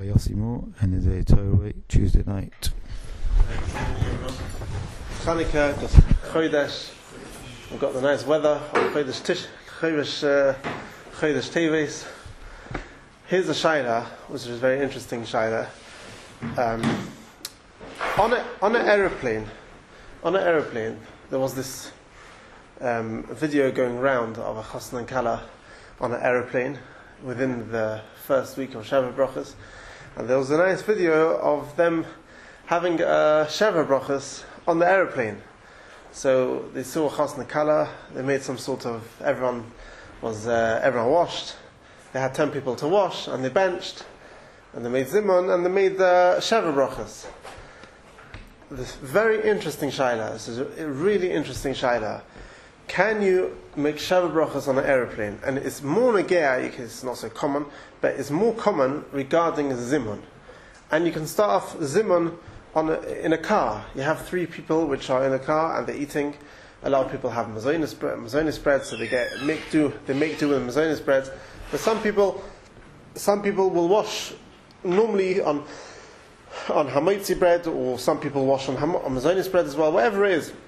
Yossi Moore, and it's a Torah Tuesday night. Chanukah, just Chodesh. We've got the nice weather on Chodesh Teves. Here's a shaila, which is a very interesting shaila. On an aeroplane, there was this video going round of a chassan and kala on an aeroplane within the first week of Sheva Brachos, and there was a nice video of them having Sheva Brachos on the aeroplane. So they saw chassan and kala. They made some sort of everyone washed. They had 10 people to wash, and they benched, and they made zimun, and they made the Sheva Brachos. This very interesting shaila. This is a really interesting shaila. Can you make Sheva Brachos on an aeroplane? And it's more negea, it's not so common, but it's more common regarding zimun. And you can start off zimun in a car. You have 3 people which are in a car and they're eating. A lot of people have mazonis bread, so they make do with mazonis bread. But some people will wash normally on hametzi bread, or some people wash on mazonis bread as well. Whatever it is.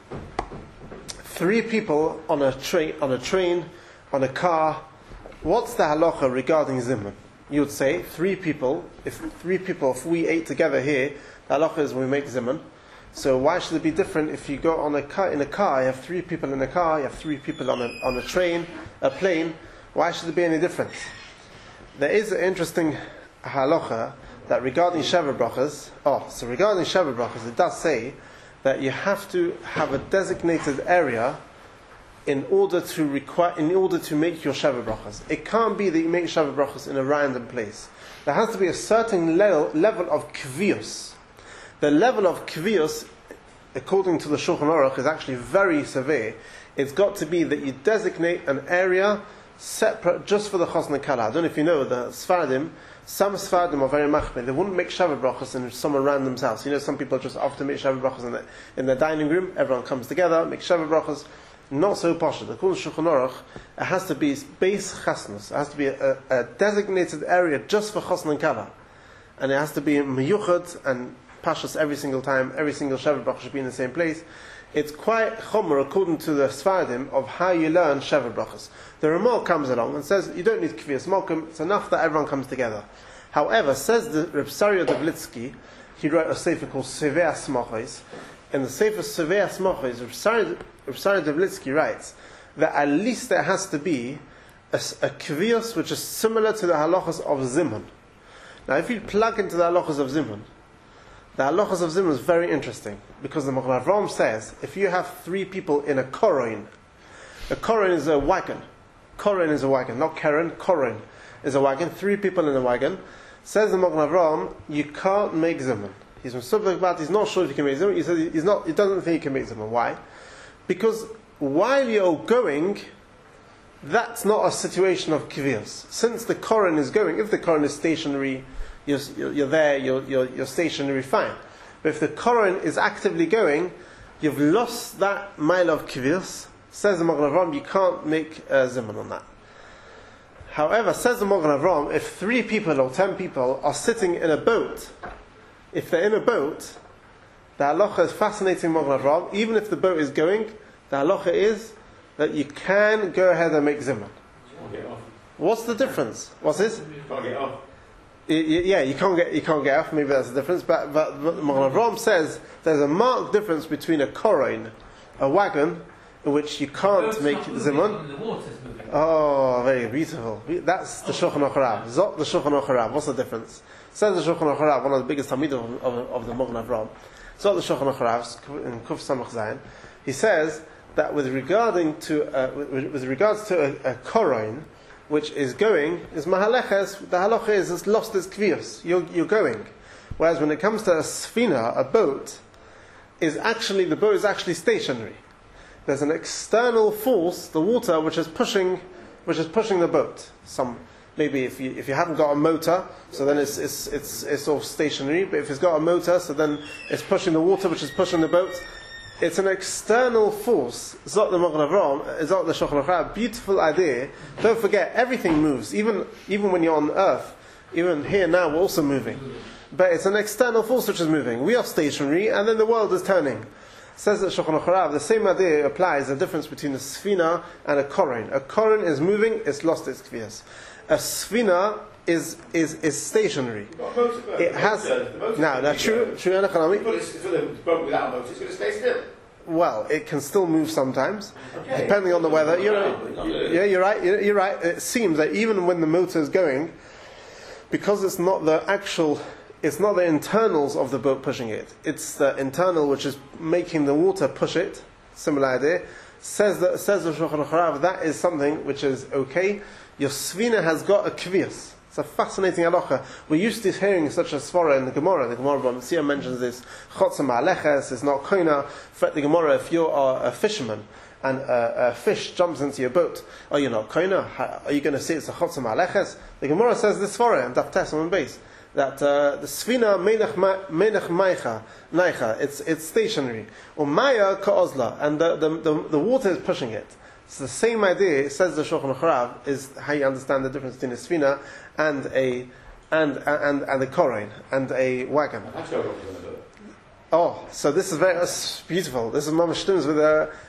3 people on a train, on a car. What's the halacha regarding zimun? You would say 3 people. If we ate together here, the halacha is we make zimun. So why should it be different if you go in a car? You have 3 people in a car. You have 3 people on a train, a plane. Why should there be any difference? There is an interesting halacha that regarding Sheva Brachos. Regarding Sheva Brachos, it does say that you have to have a designated area in order to make your Sheva Brachos. It can't be that you make Sheva Brachos in a random place. There has to be a certain level of kvius. The level of kvius, according to the Shulchan Aruch, is actually very severe. It's got to be that you designate an area separate just for the chassan and kala. I don't know if you know, the Sfaradim, some Sfaradim are very machmir. They wouldn't make Sheva Brachos in someone random's house. You know, some people just often make Sheva Brachos in their dining room. Everyone comes together, make Sheva Brachos. Not so posh. According to Shulchan Aruch, it has to be base chasnus. It has to be a designated area just for chassan and kala, and it has to be miyuchad and pashas every single time. Every single Sheva Brachos should be in the same place. It's quite chomer according to the Sfaradim of how you learn Sheva Brachos. The Ramah comes along and says you don't need kviyas malkum. It's enough that everyone comes together. However, says the Reb Saria Davlitzki, he wrote a sefer called Sevei Smachos. In the sefer Sevei Smachos, Reb Saria Davlitzki writes that at least there has to be a kviyas which is similar to the halachas of zimun. Now, if you plug into the halachas of zimun, the halachas of zimun is very interesting, because the Magen Avraham says if you have 3 people in a koron is a wagon. Koron is a wagon, not keren. Koron is a wagon. 3 people in a wagon. Says the Magen Avraham, you can't make zimun. He's not sure if you can make zimun. He says he doesn't think you can make zimun. Why? Because while you're going, that's not a situation of kiviyos. Since the koron is going, if the koron is stationary, you're there, you're stationary, fine. But if the koron is actively going, you've lost that mile of kiviyos. Says the Magen Avraham, you can't make zimun on that. However, says the Magen Avraham, if 3 people or 10 people are sitting in a boat, if they're in a boat, the halacha is fascinating, Magen Avraham. Even if the boat is going, the halacha is that you can go ahead and make zimun. What's the difference? What's this? You can't get off. Yeah, you can't get off. Maybe that's the difference. But Magen Avraham says there's a marked difference between a koron, a wagon, in which you can't make zimun. Oh, very beautiful. That's the Shulchan Aruch. Zot the Shulchan Aruch. What's the difference? Says the Shulchan Aruch, one of the biggest talmidim of the Magen Avraham. Zot the Shulchan Aruch in Kuf Samach Zayin. He says that with regards to a koron which is going, is mahaleches. The halacha is it's lost its kviyos. You're going. Whereas when it comes to a sfina, a boat, the boat is actually stationary. There's an external force, the water, which is pushing the boat. Maybe if you haven't got a motor, so then it's sort of stationary. But if it's got a motor, so then it's pushing the water, which is pushing the boat. It's an external force. Zot the Magen Avraham, Zot the Shulchan Aruch. Beautiful idea. Don't forget, everything moves. Even when you're on earth, Even here now we're also moving. But it's an external force which is moving. We are stationary, and then the world is turning. Says that Shulchan Aruch, the same idea applies, the difference between a sfina and a korin. A korin is moving, it's lost its kviyas. A sfina is stationary. It has true economy. But it's without a motor, it's going to stay still. Well, it can still move sometimes, depending on the weather. You're right. You're right. It seems that even when the motor is going, because it's not the internals of the boat pushing it. It's the internal which is making the water push it. Similar idea. Says the Shulchan Aruch, that is something which is okay. Your svina has got a kviyas. It's a fascinating halacha. We're used to hearing such a svara in the Gemara. The Gemara B'Metzia mentions this. Chotzah ma'aleches is not koina. The Gemara, if you are a fisherman and a fish jumps into your boat, are you not koina? Are you going to say it's a chotzah ma'aleches? The Gemara says this svara in Daf Tes on base that the svina menach naicha. It's stationary. Or maya ka'ozla, and the water is pushing it. It's the same idea. It says the Shulchan Aruch is how you understand the difference between a sfina and a korin and a wagon. Oh, so this is very beautiful. This is mamash shtums with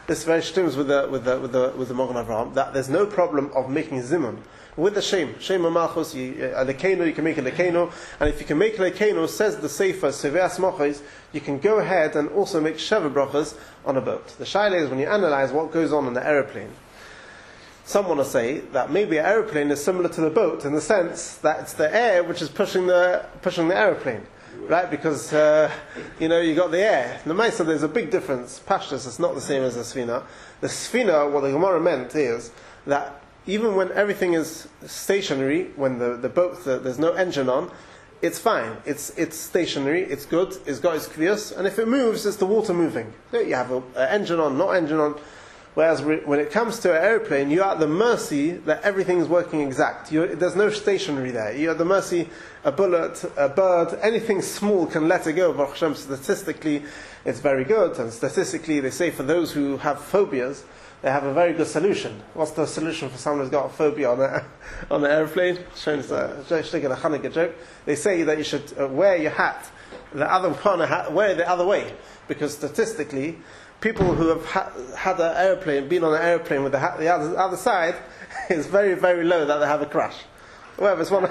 the Magen Avraham, that there's no problem of making zimun with the shem malchus. A lekeno, you can make a lekeno, and if you can make a lekeno, says the sefer seveas mochis, you can go ahead and also make sheva brachas on a boat. The shaila is when you analyze what goes on in the aeroplane. Some want to say that maybe an aeroplane is similar to the boat in the sense that it's the air which is pushing the aeroplane, right? Because you got the air. In the Maisa, there's a big difference. Pashtus is not the same as the sfina. The sfina, what the Gemara meant is that even when everything is stationary, when the boat there's no engine on, it's fine. It's stationary. It's good. It's got its kviyos, and if it moves, it's the water moving. You have an engine on, not engine on. Whereas when it comes to an airplane, you are at the mercy that everything is working exact. There's no stationary there. You're at the mercy, a bullet, a bird, anything small can let it go. Baruch Hashem, statistically, it's very good. And statistically, they say for those who have phobias, they have a very good solution. What's the solution for someone who's got a phobia on an airplane? Showing a Hanukkah joke. They say that you should wear your hat, wear it the other way. Because statistically, people who have had an airplane, been on an airplane with the other side, it's very, very low that they have a crash. However, it's one.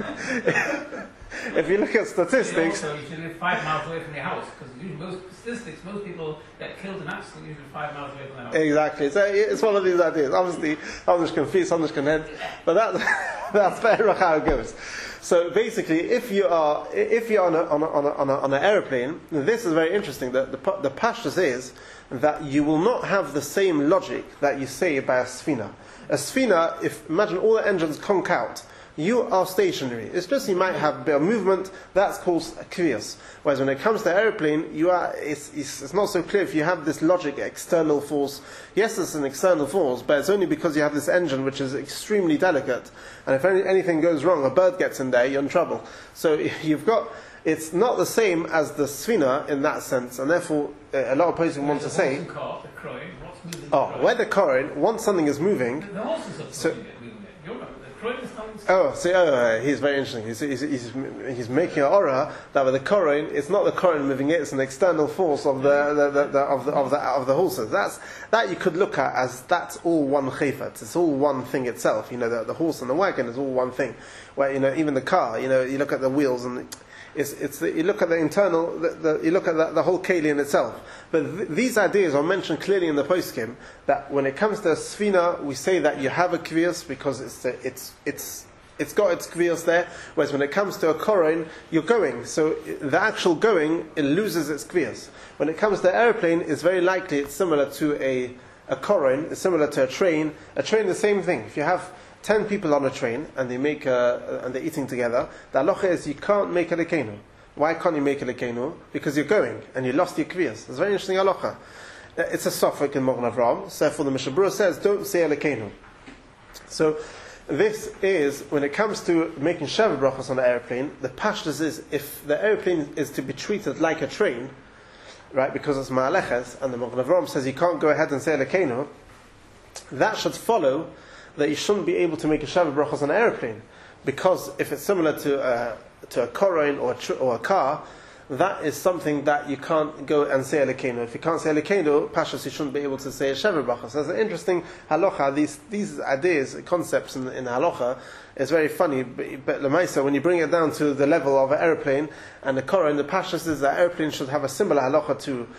If you look at statistics, also, you should live 5 miles away from your house, because most people get killed in accidents usually 5 miles away from their house. Exactly. So it's one of these ideas. Obviously, Amish can feast, Amish can head, but that's fair how it goes. So basically, if you're on an airplane, this is very interesting. The pashtus is that you will not have the same logic that you say by a sfina. A sfina, imagine all the engines conk out, you are stationary. It's just you might have a bit of movement. That's called kviyas. Whereas when it comes to airplane, it's not so clear if you have this logic, external force. Yes, it's an external force, but it's only because you have this engine which is extremely delicate. And if anything goes wrong, a bird gets in there, you're in trouble. So it's not the same as the sfina in that sense, and therefore a lot of people want to say, where the korin, once something is moving, the horses are so. He's very interesting. He's making an aura that with the korin, it's not the korin moving it; it's an external force of the horses. That you could look at as that's all one chayfet. It's all one thing itself. The horse and the wagon is all one thing. Where even the car, you look at the wheels and. You look at the internal, you look at the whole keli in itself. But these ideas are mentioned clearly in the poskim that when it comes to a sfina, we say that you have a kviyas because it's got its kviyas there. Whereas when it comes to a korin, you're going. So the actual going, it loses its kviyas. When it comes to airplane, it's very likely it's similar to a korin. It's similar to a train. A train, the same thing. If you have 10 people on a train and and they're eating together, the halacha is you can't make a lekenu. Why can't you make a lekenu? Because you're going and you lost your kviyas. It's a very interesting halacha. It's a sofek in Magen Avraham. So therefore the Mishnah Berurah says don't say a lekenu. So this is when it comes to making sheva brachos on an airplane. The pashtus is if the airplane is to be treated like a train, right? Because it's ma'aleches, and the Magen Avraham says you can't go ahead and say a lekenu. That should follow that you shouldn't be able to make a sheva brachos on an airplane. because if it's similar to a koron or a car, that is something that you can't go and say Elokeinu. If you can't say Elokeinu, Pashas, you shouldn't be able to say Shever Brachos. So there's an interesting halacha. These ideas, concepts in halacha, is very funny. But Lamaisa, when you bring it down to the level of an airplane and the Koran, the Pashas is that airplane should have a similar halacha to.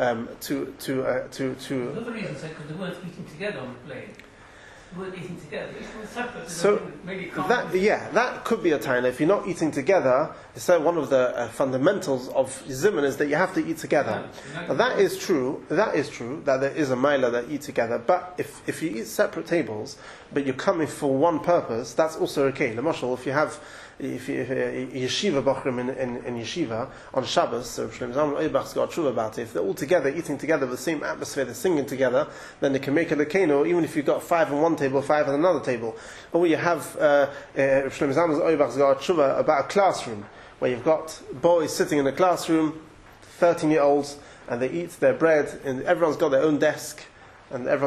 Another reason is because they weren't eating together on the plane. Weren't eating together. It's separate. So that could be a time. If you're not eating together, so one of the fundamentals of Zimun is that you have to eat together. Now, that is true. That is true. That there is a Maila that eat together. But if you eat separate tables, but you're coming for one purpose, that's also okay. L'mashal, if you have yeshiva bachrim in yeshiva on Shabbos, so Shlomo Zalman Auerbach's got true about it. If they're all together, eating together with the same atmosphere, they're singing together, then they can make a lekeno, even if you've got 5 on one table, 5 on another table. Or you have Shlomo Zalman Auerbach's got true about a classroom, where you've got boys sitting in a classroom, 13-year-olds, and they eat their bread, and everyone's got their own desk, and so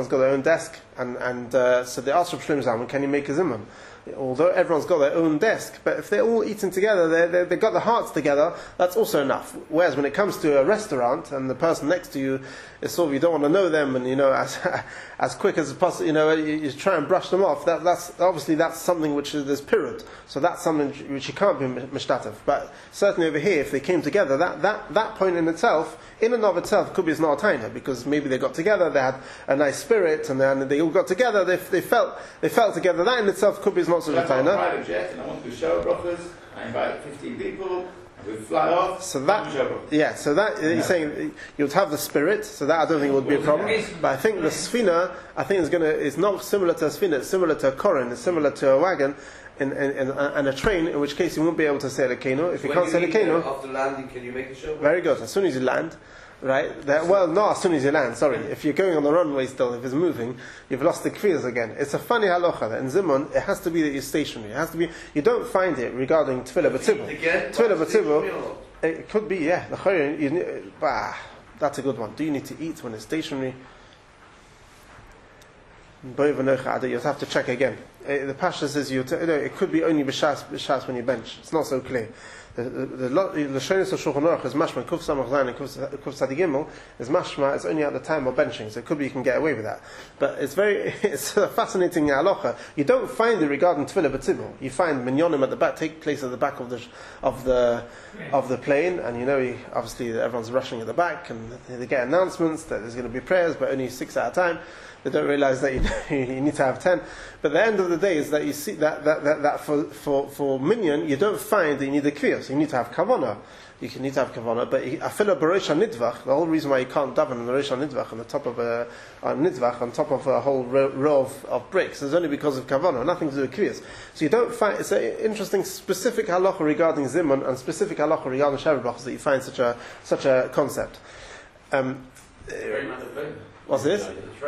they asked Shlomo Zalman, can you make a zimun? Although everyone's got their own desk, but if they're all eating together, they've got their hearts together, that's also enough. Whereas when it comes to a restaurant and the person next to you is sort of, you don't want to know them, and as quick as possible, you try and brush them off. That's something which is period. So that's something which you can't be mishtatev. But certainly over here, if they came together, that point in itself, in and of itself, could be it's not a taina, because maybe they got together, they had a nice spirit, and then they all got together, they felt together. That in itself could be it's not such a taina. I'm on a private jet, and I want to do show brachas. I invite 15 people. We fly off. So you're saying you'd have the spirit. So that I don't think would be a problem. But I think the sfina, it's not similar to a sfina. It's similar to a koren. It's similar to a wagon. And a train, in which case you won't be able to say Elokeinu. If you can't say Elokeinu, after landing, can you make a show? Very good. As soon as you land, right? Not as soon as you land. Sorry, if you're going on the runway still, if it's moving, you've lost the kfiyas again. It's a funny halacha that in Zimun it has to be that you're stationary. It has to be. You don't find it regarding tefillah b'tzibur. Tefillah b'tzibur, it could be that's a good one. Do you need to eat when it's stationary? You have to check again. The Pasha says it could be only b'shas when you bench. It's not so clear. The Shonis of Shulchan Aruch is mashma kuf samach zayin and kuf tzadi gimel is mashma. It's only at the time of benching, so it could be you can get away with that. But it's a fascinating halacha. You don't find it regarding tefillah b'tzibur. You find minyonim at the back take place at the back of the plane, and obviously everyone's rushing at the back, and they get announcements that there's going to be prayers, but only 6 at a time. They don't realize that you need to have 10. But the end of the day is that you see that for minyan, you don't find that you need the kviyos. You need to have kavanah. You need to have kavanah. But afila b'rosh nidvach, the whole reason why you can't daven on the rosh nidvach on the top of a nidvach, on top of a whole row of bricks, is only because of kavanah, nothing to do with kviyos. So you don't find, it's an interesting specific halacha regarding zimun and specific halacha regarding shever brachos that you find such a concept. What's this?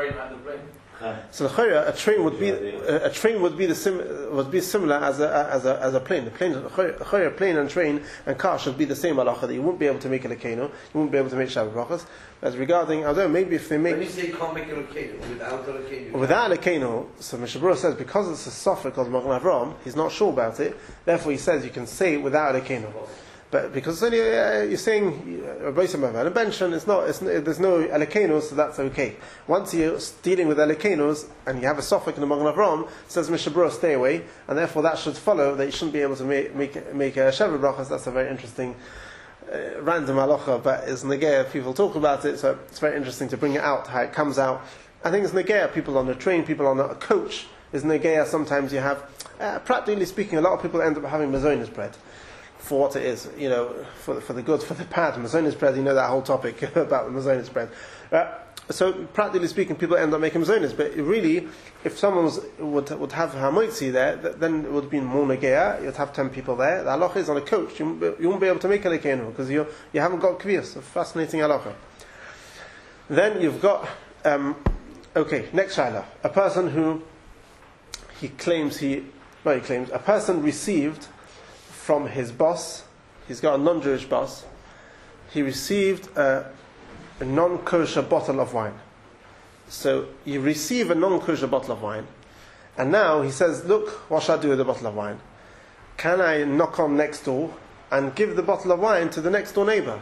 So the a train would be similar as a plane. A plane and train and car should be the same halacha that you won't be able to make a lekeno, you won't be able to make shavu brachas. As regarding, I don't know, maybe if they make. When you say you can't make a lekeno without a lekeno, so Mishabura says because it's a suffix called Magen Avram, he's not sure about it. Therefore, he says you can say it without a lekeno. But because only, you're saying a bench and there's no elikenos, so that's okay. Once you're dealing with elikenos and you have a suffix in the Magen Avram, says Mishabura, stay away, and therefore that should follow that you shouldn't be able to make a shever brachas. That's a very interesting random halacha, but it's negea. People talk about it, so it's very interesting to bring it out how it comes out. I think it's negea. People on a train, people on a coach is negea. Sometimes you have, practically speaking, a lot of people end up having mazonis bread. For what it is, for the good, for the bad. Mazonis bread, that whole topic about the mazonis bread. So practically speaking, people end up making mazonis. But really, if someone would have hamoitzi there, then it would be more negea. You'd have 10 people there. The halacha is on a coach. You won't be able to make a lekenu because you haven't got kviyas. A fascinating halacha. Then you've got next shaila. A person who a person received from his boss, he's got a non-Jewish boss, he received a non-kosher bottle of wine. So you receive a non-kosher bottle of wine, and now he says, look, what shall I do with the bottle of wine? can I knock on next door and give the bottle of wine to the next door neighbor?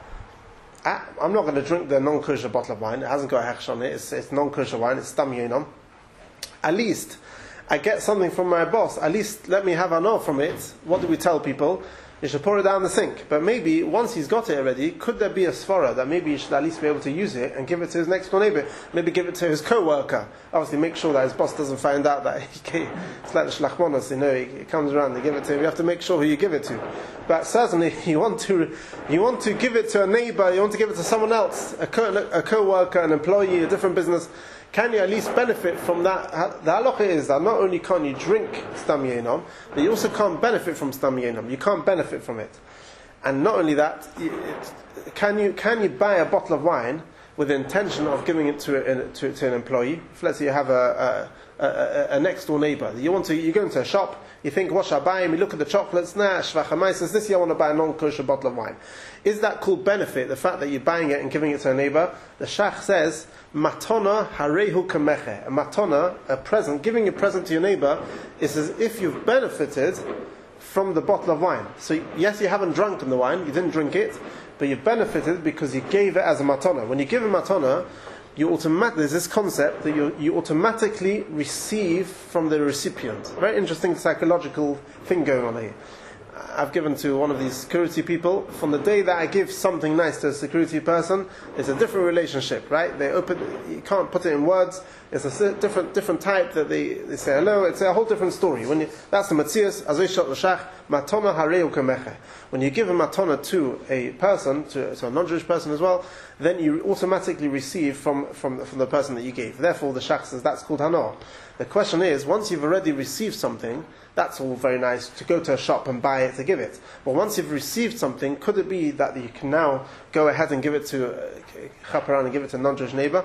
I'm not going to drink the non-kosher bottle of wine. It hasn't got a hechsh on it. It's non-kosher wine. It's stam yonom. At least I get something from my boss. At least let me have an offer from it. What do we tell people? You should pour it down the sink. But maybe once he's got it already, could there be a svara that maybe he should at least be able to use it and give it to his next door neighbor? Maybe give it to his co-worker. Obviously, make sure that his boss doesn't find out that it's like the shlachmonos. He comes around, they give it to him. You have to make sure who you give it to. But certainly, you want to give it to a neighbor. You want to give it to someone else, a co-worker, an employee, a different business. Can you at least benefit from that? The halacha is that not only can you drink stam yenom, but you also can't benefit from stam yenom. You can't benefit from it. And not only that, can you buy a bottle of wine with the intention of giving it to an employee? If let's say you have a next door neighbor, you go into a shop, you think, what shall I buy? And you look at the chocolates, shvachamai says, this year I want to buy a non-kosher bottle of wine. Is that called benefit, the fact that you're buying it and giving it to a neighbor? The Shach says, matona harehu kameche. A matona, a present, giving a present to your neighbor, is as if you've benefited from the bottle of wine. So yes, you haven't drunk the wine, you didn't drink it, but you benefited because you gave it as a matona. When you give a matona, there's this concept that you automatically receive from the recipient. Very interesting psychological thing going on here. I've given to one of these security people. From the day that I give something nice to a security person, it's a different relationship, right? You can't put it in words. It's a different type that they say hello. It's a whole different story. That's the Matzias, Azoy L'Shach, Matona Hareu Kameche. When you give a matona to a person, to a non-Jewish person as well, then you automatically receive from the person that you gave. Therefore, the Shach says that's called Hana. The question is, once you've already received something, that's all very nice to go to a shop and buy it to give it. But once you've received something, could it be that you can now go ahead and give it to chaperon and give it to a non-Jewish neighbor?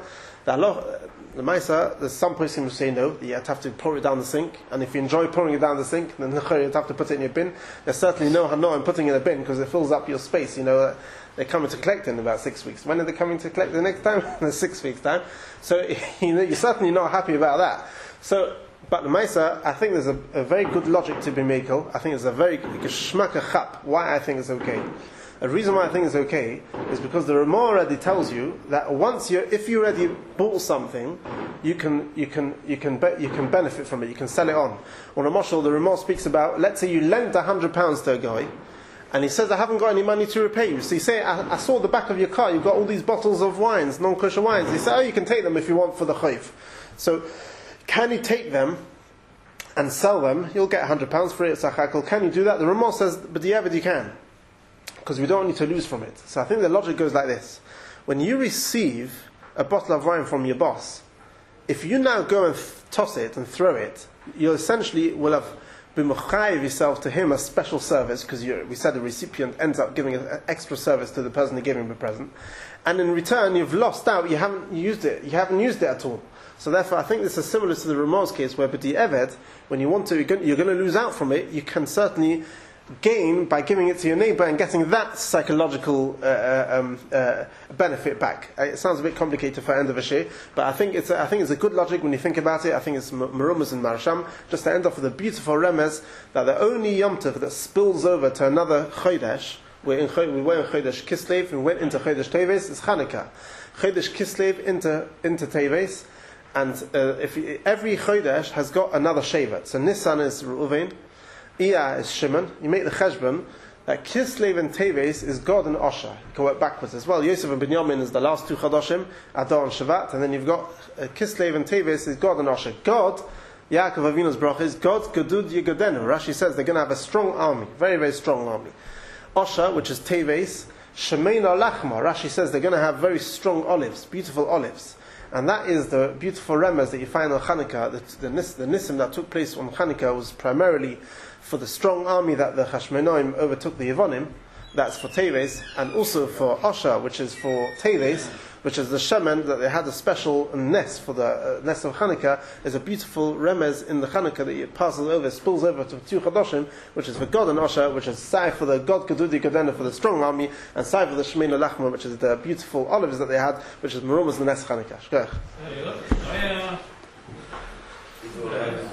The Maisa, there's some person who say no, you have to pour it down the sink, and if you enjoy pouring it down the sink, then you have to put it in your bin. There's certainly no hano in putting it in a bin because it fills up your space. They're coming to collect in about 6 weeks. When are they coming to collect the next time? In 6 weeks' time. So you're certainly not happy about that. But the Maisa, I think there's a very good logic to be made. I think there's a very geschmack chap. Why I think it's okay. The reason why I think it's okay is because the Ramah already tells you that if you already bought something, you can benefit from it. You can sell it on. On a mashal, the Ramah speaks about, let's say you lent £100 to a guy, and he says, I haven't got any money to repay you. So you say, I saw the back of your car, you've got all these bottles of wines, non-kosher wines. He said, you can take them if you want for the chayv. So, can you take them and sell them? You'll get £100 for it, tzachakal. Can you do that? The Ramah says, but you can. Because we don't need to lose from it. So I think the logic goes like this. When you receive a bottle of wine from your boss, if you now go and toss it and throw it, you essentially will have been mechayiv yourself to him a special service, because we said the recipient ends up giving an extra service to the person who gave him the present. And in return, you've lost out, you haven't used it at all. So therefore, I think this is similar to the Ramah's case, where b'di eved, when you're going to lose out from it, you can certainly gain by giving it to your neighbor and getting that psychological benefit back. It sounds a bit complicated for end of a shir, but I think it's a good logic when you think about it. I think it's Merumaz and Marasham. Just to end off with a beautiful remez that the only Yom Tov that spills over to another Chodesh, we were in Chodesh Kislev, we went into Chodesh Teves, is Chanukah. Chodesh Kislev into Teves, and every Chodesh has got another Shevet. So Nisan is Reuven, Iyah is Shimon. You make the cheshbon that Kislev and Teves is God and Osher. You can work backwards as well. Yosef and Binyamin is the last two Chadoshim, Adar and Shavat, and then you've got Kislev and Teves is God and Osher. God, Yaakov Avinu's brach is God Gedud Yegodenu. Rashi says they're going to have a strong army, very very strong army. Osher, which is Teves, Shemeina Lachma. Rashi says they're going to have very strong olives, beautiful olives. And that is the beautiful remez that you find on Chanukah. The Nisim that took place on Chanukah was primarily for the strong army that the Hashmonaim overtook the Yevonim. That's for Teves, and also for Osher, which is for Teves, which is the Shemen, that they had a special nest for the nest of Chanukah. Is a beautiful remez in the Chanukah that it passes over, spills over to two Chadoshim, which is for God and Osher, which is Sai for the God Gedudi Godena for the strong army, and Sai for the Shemeina Lachma, which is the beautiful olives that they had, which is Merumaz the nest Chanukah.